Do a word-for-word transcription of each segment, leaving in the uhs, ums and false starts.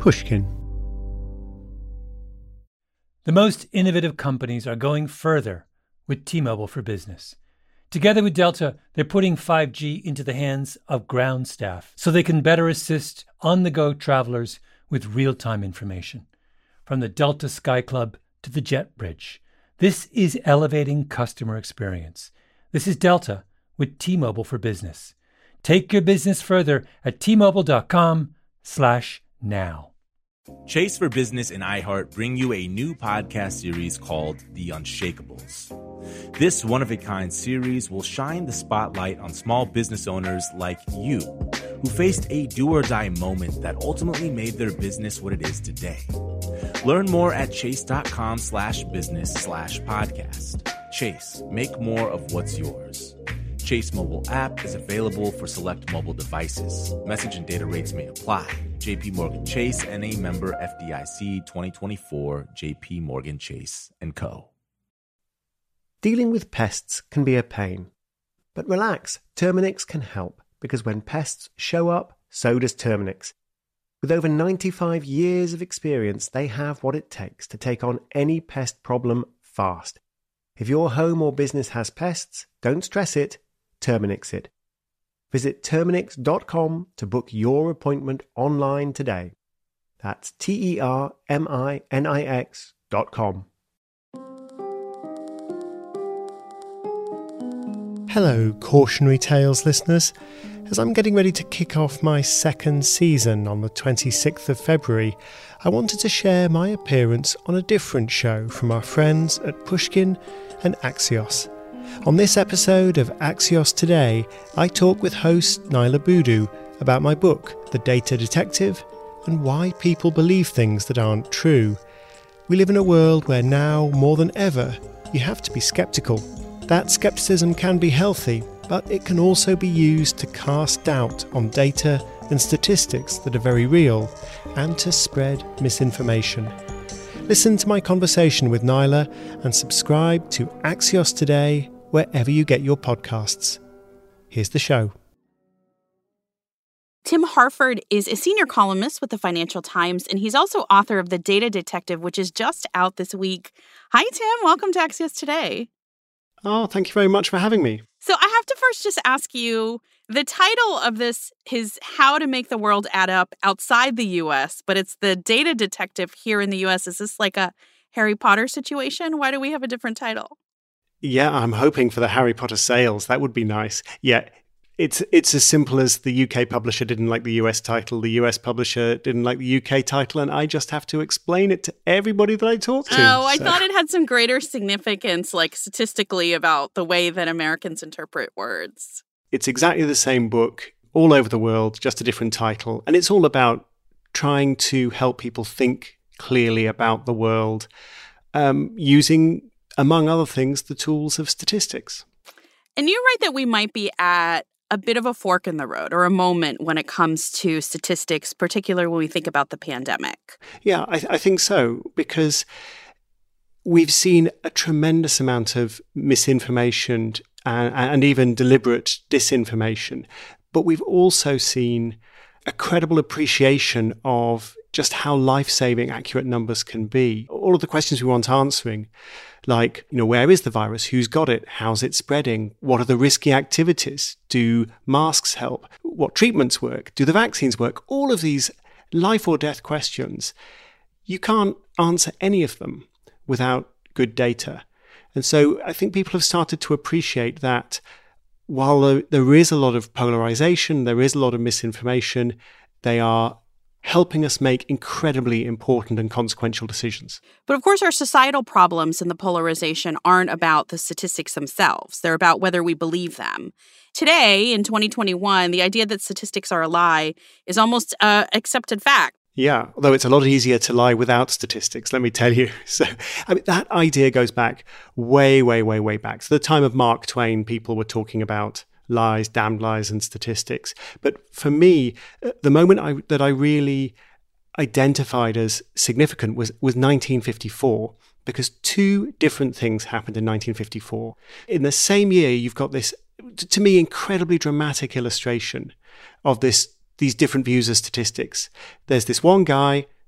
Pushkin. The most innovative companies are going further with T-Mobile for Business. Together with Delta, they're putting five G into the hands of ground staff so they can better assist on-the-go travelers with real-time information. From the Delta Sky Club to the Jet Bridge, this is elevating customer experience. This is Delta with T-Mobile for Business. Take your business further at T-Mobile.com slash now. Chase for Business and iHeart bring you a new podcast series called The Unshakables. This one-of-a-kind series will shine the spotlight on small business owners like you, who faced a do-or-die moment that ultimately made their business what it is today. Learn more at chase.com slash business slash podcast. Chase, make more of what's yours. Chase mobile app is available for select mobile devices. Message and data rates may apply. J P Morgan Chase, N A member F D I C twenty twenty-four, J P Morgan Chase and Co. Dealing with pests can be a pain. But relax, Terminix can help, because when pests show up, so does Terminix. With over ninety-five years of experience, they have what it takes to take on any pest problem fast. If your home or business has pests, don't stress it, Terminix it. Visit Terminix dot com to book your appointment online today. That's T E R M I N I X dot com. Hello, Cautionary Tales listeners. As I'm getting ready to kick off my second season on the twenty-sixth of February, I wanted to share my appearance on a different show from our friends at Pushkin and Axios. On this episode of Axios Today, I talk with host Naila Boodoo about my book, The Data Detective, and why people believe things that aren't true. We live in a world where now, more than ever, you have to be sceptical. That scepticism can be healthy, but it can also be used to cast doubt on data and statistics that are very real, and to spread misinformation. Listen to my conversation with Naila and subscribe to Axios Today wherever you get your podcasts. Here's the show. Tim Harford is a senior columnist with the Financial Times, and he's also author of The Data Detective, which is just out this week. Hi, Tim. Welcome to Axios Today. Oh, thank you very much for having me. So I have to first just ask you, the title of this is How to Make the World Add Up Outside the U S, but it's The Data Detective here in the U S. Is this like a Harry Potter situation? Why do we have a different title? Yeah, I'm hoping for the Harry Potter sales. That would be nice. Yeah, it's it's as simple as the U K publisher didn't like the U S title, the U S publisher didn't like the U K title, and I just have to explain it to everybody that I talk to. Oh, I so. thought it had some greater significance, like statistically, about the way that Americans interpret words. It's exactly the same book all over the world, just a different title. And it's all about trying to help people think clearly about the world um, using, among other things, the tools of statistics. And you write that we might be at a bit of a fork in the road, or a moment when it comes to statistics, particularly when we think about the pandemic. Yeah, I, I think so, because we've seen a tremendous amount of misinformation and, and even deliberate disinformation. But we've also seen a credible appreciation of just how life-saving accurate numbers can be. All of the questions we want answering, like, you know, where is the virus? Who's got it? How's it spreading? What are the risky activities? Do masks help? What treatments work? Do the vaccines work? All of these life or death questions, you can't answer any of them without good data. And so I think people have started to appreciate that while there is a lot of polarization, there is a lot of misinformation, they are helping us make incredibly important and consequential decisions. But of course, our societal problems and the polarization aren't about the statistics themselves. They're about whether we believe them. Today, in twenty twenty-one, the idea that statistics are a lie is almost an accepted fact. Yeah, although it's a lot easier to lie without statistics, let me tell you. So, I mean, that idea goes back way, way, way, way back. So the time of Mark Twain, people were talking about lies, damned lies, and statistics. But for me, the moment I, that I really identified as significant was, was nineteen fifty-four, because two different things happened in nineteen fifty-four. In the same year, you've got this, to me, incredibly dramatic illustration of this these different views of statistics. There's this one guy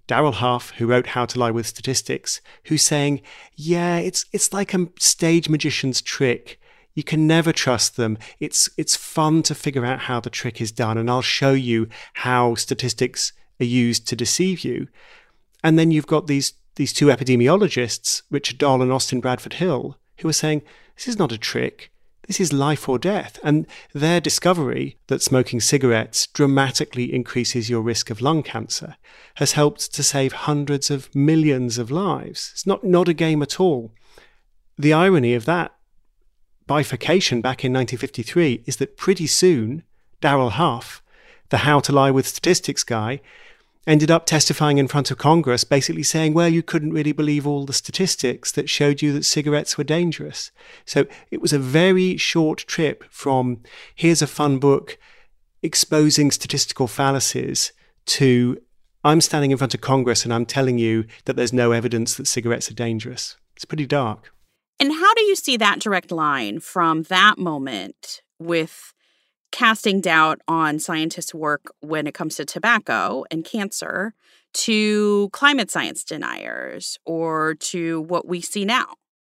Darrell Huff, who wrote How to Lie with Statistics, who's saying, yeah, it's it's like a stage magician's trick. You can never trust them. It's it's fun to figure out how the trick is done, and I'll show you how statistics are used to deceive you. And then you've got these these two epidemiologists, Richard Doll and Austin Bradford Hill, who are saying, this is not a trick. This is life or death. And their discovery that smoking cigarettes dramatically increases your risk of lung cancer has helped to save hundreds of millions of lives. It's not, not a game at all. The irony of that bifurcation back in nineteen fifty-three is that pretty soon, Darrell Huff, the How to Lie with Statistics guy, ended up testifying in front of Congress, basically saying, well, you couldn't really believe all the statistics that showed you that cigarettes were dangerous. So it was a very short trip from, here's a fun book exposing statistical fallacies, to, I'm standing in front of Congress and I'm telling you that there's no evidence that cigarettes are dangerous. It's pretty dark. And how do you see that direct line from that moment with casting doubt on scientists' work when it comes to tobacco and cancer, to climate science deniers, or to what we see now?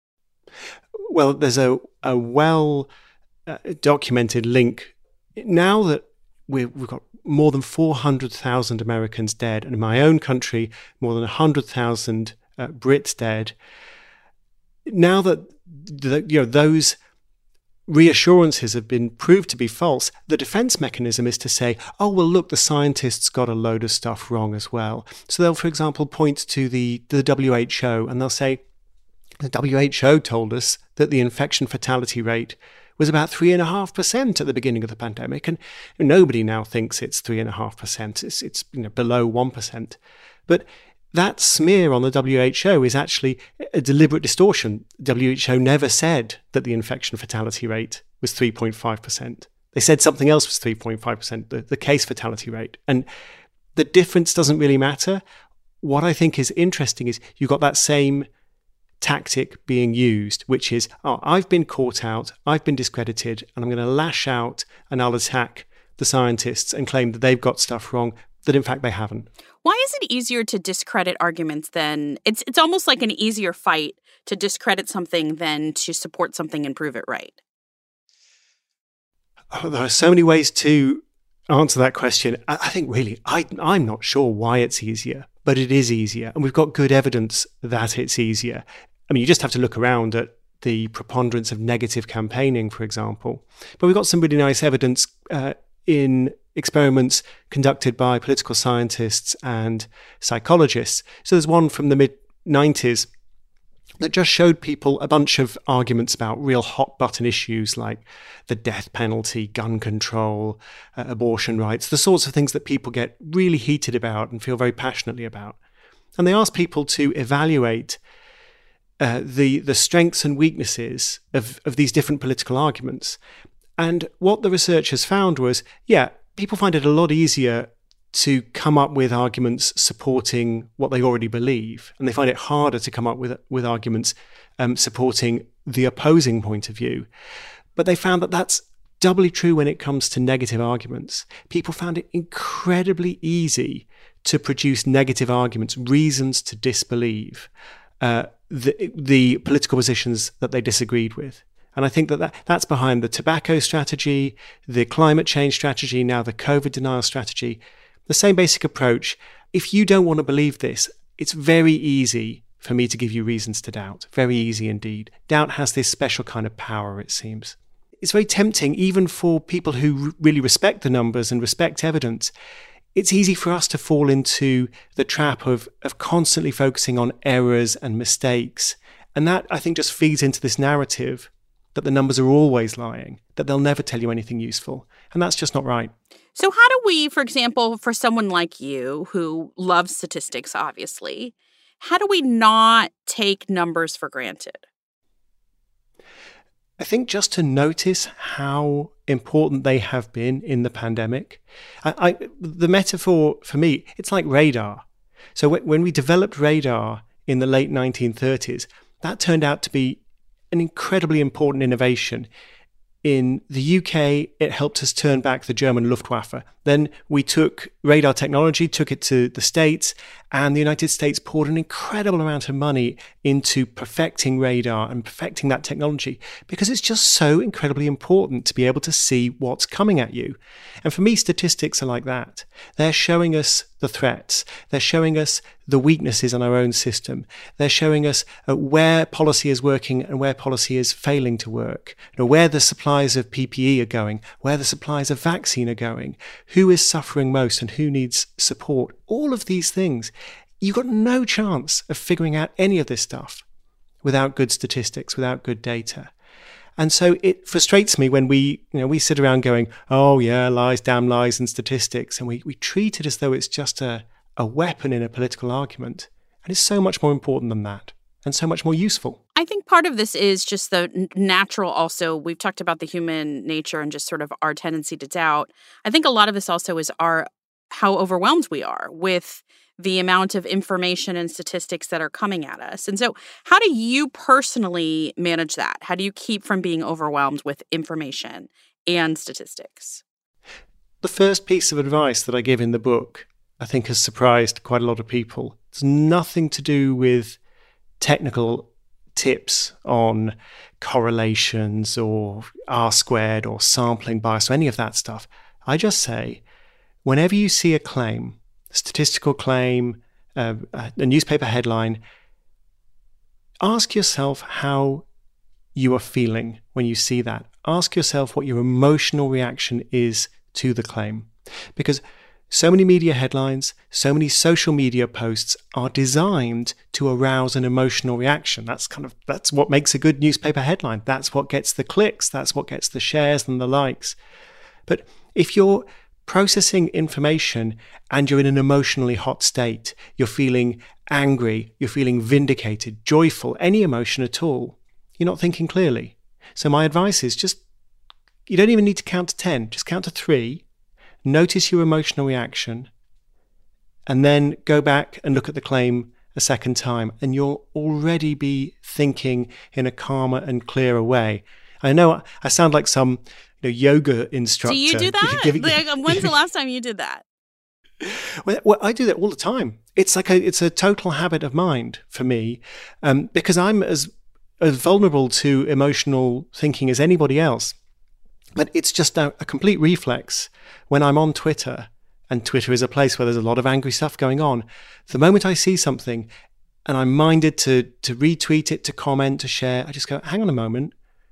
Well, there's a, a well-documented uh, link. Now that we've, we've got more than four hundred thousand Americans dead, and in my own country, more than one hundred thousand uh, Brits dead, now that the, you know those reassurances have been proved to be false, the defense mechanism is to say, oh, well, look, the scientists got a load of stuff wrong as well. So they'll, for example, point to the, the W H O and they'll say, the W H O told us that the infection fatality rate was about three point five percent at the beginning of the pandemic, and nobody now thinks it's three point five percent. It's, it's you know, below one percent. But that smear on the W H O is actually a deliberate distortion. W H O never said that the infection fatality rate was three point five percent. They said something else was three point five percent, the, the case fatality rate. And the difference doesn't really matter. What I think is interesting is you've got that same tactic being used, which is, oh, I've been caught out, I've been discredited, and I'm going to lash out and I'll attack the scientists and claim that they've got stuff wrong that in fact they haven't. Why is it easier to discredit arguments than it's it's almost like an easier fight to discredit something than to support something and prove it right? Oh, there are so many ways to answer that question. I, I think really, I, I'm not sure why it's easier, but it is easier. And we've got good evidence that it's easier. I mean, you just have to look around at the preponderance of negative campaigning, for example. But we've got some really nice evidence uh, in experiments conducted by political scientists and psychologists. So there's one from the mid nineties that just showed people a bunch of arguments about real hot button issues like the death penalty, gun control, uh, abortion rights, the sorts of things that people get really heated about and feel very passionately about. And they asked people to evaluate uh, the the strengths and weaknesses of, of these different political arguments. And what the researchers found was, yeah, people find it a lot easier to come up with arguments supporting what they already believe, and they find it harder to come up with with arguments um, supporting the opposing point of view. But they found that that's doubly true when it comes to negative arguments. People found it incredibly easy to produce negative arguments, reasons to disbelieve uh, the, the political positions that they disagreed with. And I think that, that that's behind the tobacco strategy, the climate change strategy, now the COVID denial strategy. The same basic approach. If you don't want to believe this, it's very easy for me to give you reasons to doubt. Very easy indeed. Doubt has this special kind of power, it seems. It's very tempting, even for people who really respect the numbers and respect evidence. It's easy for us to fall into the trap of, of constantly focusing on errors and mistakes. And that, I think, just feeds into this narrative that the numbers are always lying, that they'll never tell you anything useful. And that's just not right. So how do we, for example, for someone like you who loves statistics, obviously, how do we not take numbers for granted? I think just to notice how important they have been in the pandemic. I, I, the metaphor for me, it's like radar. So w- when we developed radar in the late nineteen thirties, that turned out to be an incredibly important innovation. in the U K, it helped us turn back the German Luftwaffe. Then we took radar technology, took it to the States, and the United States poured an incredible amount of money into perfecting radar and perfecting that technology because it's just so incredibly important to be able to see what's coming at you. And for me, statistics are like that. They're showing us the threats. They're showing us the weaknesses in our own system. They're showing us uh, where policy is working and where policy is failing to work. You know, where the supplies of P P E are going, where the supplies of vaccine are going, who is suffering most and who needs support. All of these things. You've got no chance of figuring out any of this stuff without good statistics, without good data. And so it frustrates me when we, you know, we sit around going, oh yeah, lies, damn lies and statistics. And we, we treat it as though it's just a, a weapon in a political argument. And it's so much more important than that and so much more useful. I think part of this is just the natural also. We've talked about the human nature and just sort of our tendency to doubt. I think a lot of this also is our how overwhelmed we are with the amount of information and statistics that are coming at us. And so how do you personally manage that? How do you keep from being overwhelmed with information and statistics? The first piece of advice that I give in the book, I think, has surprised quite a lot of people. It's nothing to do with technical tips on correlations or R squared or sampling bias or any of that stuff. I just say, whenever you see a claim, statistical claim, uh, a newspaper headline, ask yourself how you are feeling when you see that. Ask yourself what your emotional reaction is to the claim. Because so many media headlines, so many social media posts are designed to arouse an emotional reaction. That's kind of, that's what makes a good newspaper headline. That's what gets the clicks. That's what gets the shares and the likes. But if you're processing information and you're in an emotionally hot state, you're feeling angry, you're feeling vindicated, joyful, any emotion at all, you're not thinking clearly. So my advice is just, you don't even need to count to ten, just count to three, notice your emotional reaction, and then go back and look at the claim a second time, and you'll already be thinking in a calmer and clearer way. I know I sound like some you know, yoga instructor. Do you do that? Give, like, when's the last time you did that? Well, well, I do that all the time. It's like a, it's a total habit of mind for me, um, because I'm as as vulnerable to emotional thinking as anybody else. But it's just a, a complete reflex when I'm on Twitter, and Twitter is a place where there's a lot of angry stuff going on. The moment I see something and I'm minded to to retweet it, to comment, to share, I just go, hang on a moment.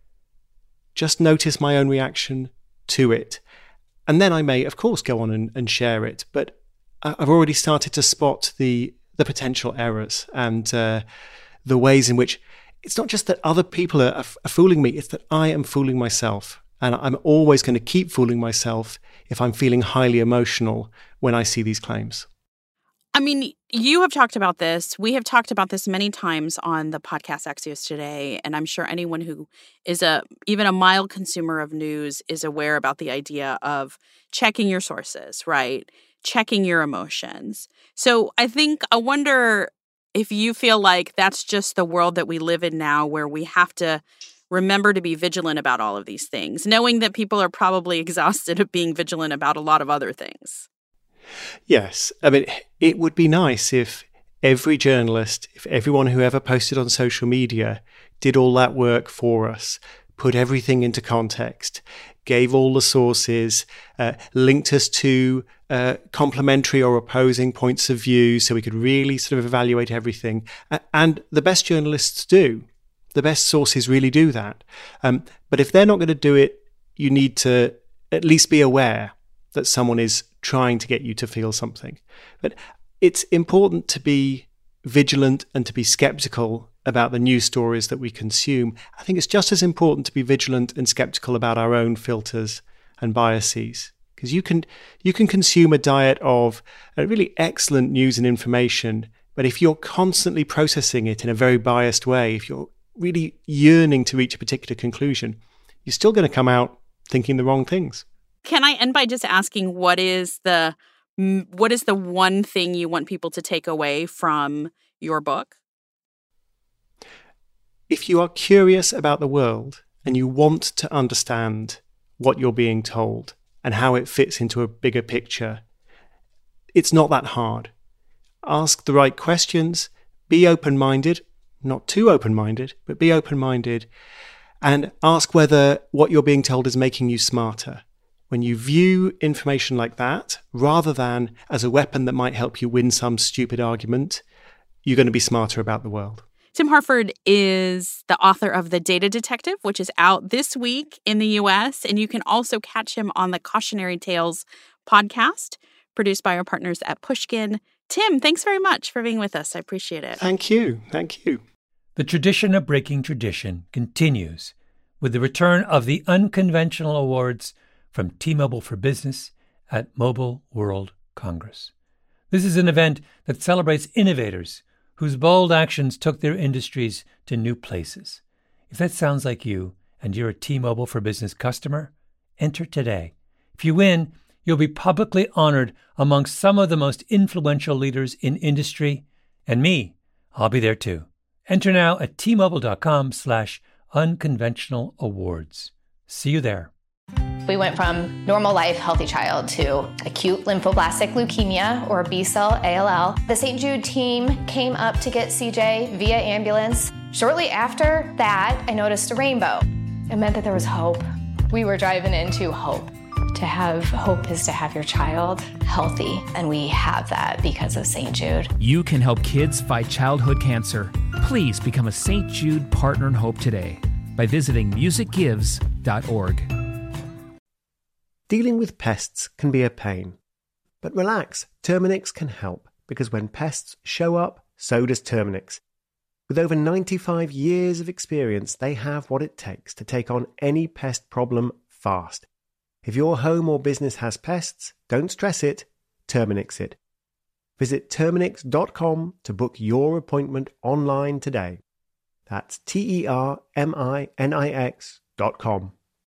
Just notice my own reaction to it. And then I may, of course, go on and, and share it. But I've already started to spot the the potential errors and uh, the ways in which it's not just that other people are, are fooling me, it's that I am fooling myself. And I'm always going to keep fooling myself if I'm feeling highly emotional when I see these claims. I mean, you have talked about this. We have talked about this many times on the podcast Axios Today, and I'm sure anyone who is a even a mild consumer of news is aware about the idea of checking your sources, right? Checking your emotions. So I think, I wonder if you feel like that's just the world that we live in now, where we have to remember to be vigilant about all of these things, knowing that people are probably exhausted of being vigilant about a lot of other things. Yes. I mean, it would be nice if every journalist, if everyone who ever posted on social media did all that work for us, put everything into context, gave all the sources, uh, linked us to uh, complementary or opposing points of view so we could really sort of evaluate everything. Uh, and the best journalists do. The best sources really do that. Um, but if they're not going to do it, you need to at least be aware that someone is trying to get you to feel something. But it's important to be vigilant and to be skeptical about the news stories that we consume. I think it's just as important to be vigilant and skeptical about our own filters and biases. Because you can you can consume a diet of uh, really excellent news and information, but if you're constantly processing it in a very biased way, if you're really yearning to reach a particular conclusion, you're still going to come out thinking the wrong things. Can I end by just asking what is the what is the one thing you want people to take away from your book? If you are curious about the world and you want to understand what you're being told and how it fits into a bigger picture, it's not that hard. Ask the right questions, be open-minded, not too open-minded, but be open-minded, and ask whether what you're being told is making you smarter. When you view information like that, rather than as a weapon that might help you win some stupid argument, you're going to be smarter about the world. Tim Harford is the author of The Data Detective, which is out this week in the U S, and you can also catch him on the Cautionary Tales podcast, produced by our partners at Pushkin. Tim, thanks very much for being with us. I appreciate it. Thank you. Thank you. The tradition of breaking tradition continues with the return of the Unconventional Awards from T-Mobile for Business at Mobile World Congress. This is an event that celebrates innovators whose bold actions took their industries to new places. If that sounds like you and you're a T-Mobile for Business customer, enter today. If you win, you'll be publicly honored amongst some of the most influential leaders in industry. And me, I'll be there too. Enter now at T-Mobile.com slash unconventional awards. See you there. We went from normal life, healthy child to acute lymphoblastic leukemia, or B-cell A L L. The Saint Jude team came up to get C J via ambulance. Shortly after that, I noticed a rainbow. It meant that there was hope. We were driving into hope. To have hope is to have your child healthy, and we have that because of Saint Jude. You can help kids fight childhood cancer. Please become a Saint Jude Partner in Hope today by visiting music gives dot org. Dealing with pests can be a pain. But relax, Terminix can help, because when pests show up, so does Terminix. With over ninety-five years of experience, they have what it takes to take on any pest problem fast. If your home or business has pests, don't stress it, Terminix it. Visit Terminix dot com to book your appointment online today. That's T E R M I N I X dot com.